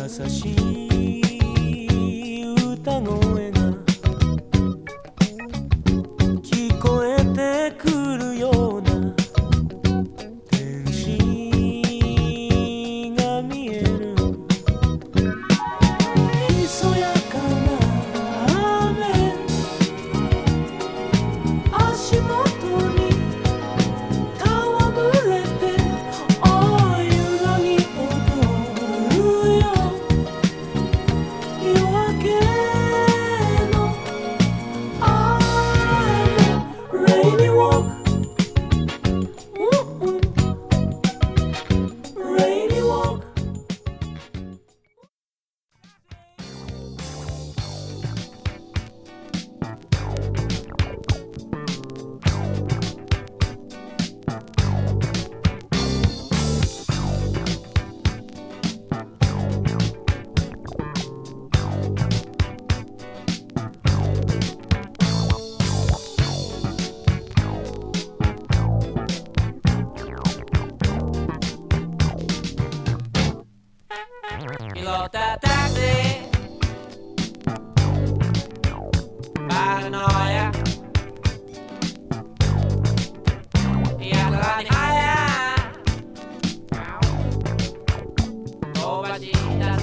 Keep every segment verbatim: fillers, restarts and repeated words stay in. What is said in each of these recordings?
しい歌声が聞こえてくるような天使が見える。ひそやかな雨足元に戯れてああゆらに踊るよ。夜明けの雨 Rainy walk Rainy walk You lost that taxi, paranoia. Yeah, la higher. Oh, but she does.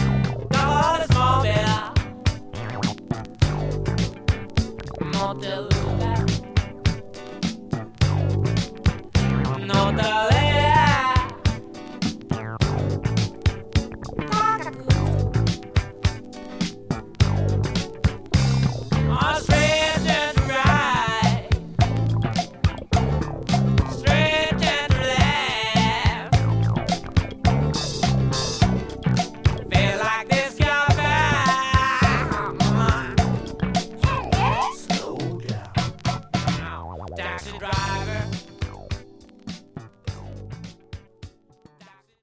Got a small bit, motel.